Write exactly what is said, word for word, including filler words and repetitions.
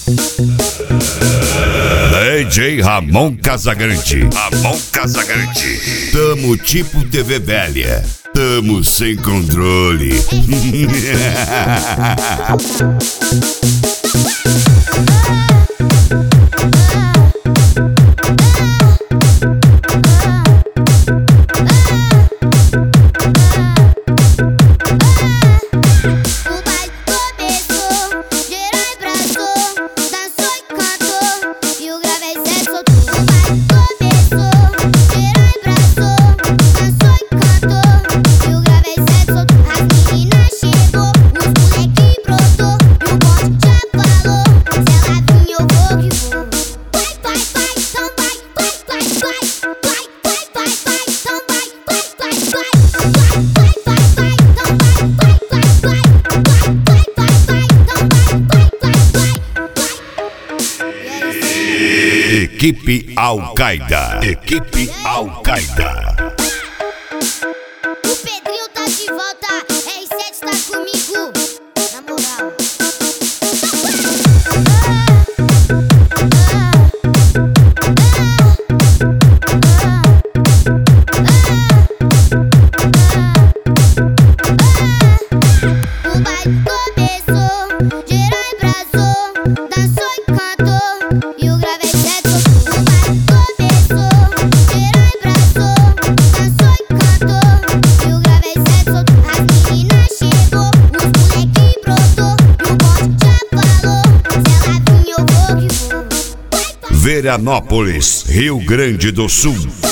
D J Ramon Casagrande. Ramon Casagrande. Tamo tipo T V velha. Tamo sem controle. Equipe Al-Qaeda. Equipe Al-Qaeda. O Pedrinho tá de volta, R sete tá comigo, na moral. O baile começou, geral embrasou, dançou e cantou, e o grave é sete. Veranópolis, Rio Grande do Sul.